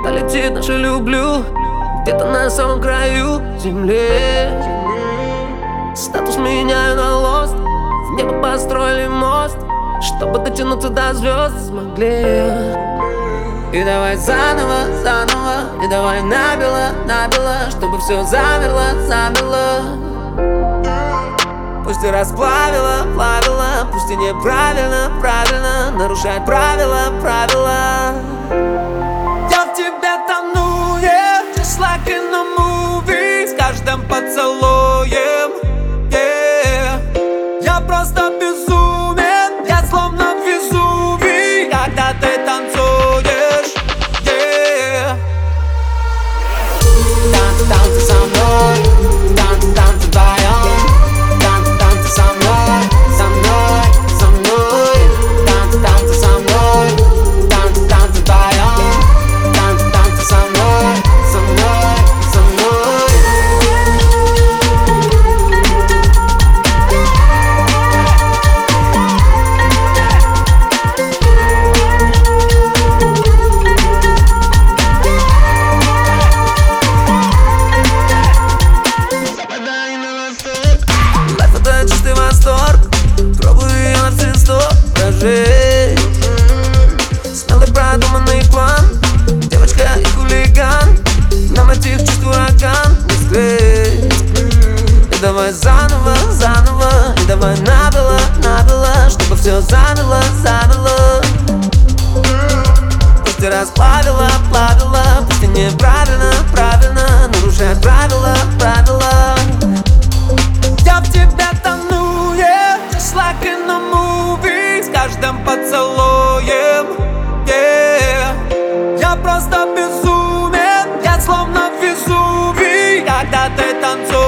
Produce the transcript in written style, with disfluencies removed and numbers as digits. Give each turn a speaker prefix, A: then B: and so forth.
A: Куда летит наша люблю? Где-то на самом краю земли. Статус меняю на лост. В небо построили мост, чтобы дотянуться до звезд смогли. И давай заново, заново, и давай набело, набело, чтобы все замерло, замерло. Пусть и расплавила, плавила, пусть и неправильно, правильно нарушать правила, правила. Я в тебе тону, yeah, just like in a movie. С каждым поцелуем, yeah. Я просто безумен, я словно Везувий, когда ты танцуешь, yeah. Танцы, танцы со мной, танцы, танцы вдвоем. Танцы, танцы со мной, со мной, со мной. Танцы, танцы со мной, танцы, танцы вдвоем. Танцы, танцы со мной, со мной, со мной. Лайф — это чистый восторг. Пробую ее на все 100 прожить. Смелый продуманный план. Девочка и хулиган. Нам этих чувств ураган не скрыть. И давай заново, заново. И давай набело, набело, чтобы все замерло, замерло. Пусть и расплавила, плавила, пусть и неправильно, правильно нарушать правила, правила. Я в тебе тону, yeah, just like in a movie. С каждым поцелуем, yeah. Я просто безумен, я словно Везувий, когда ты танцуешь.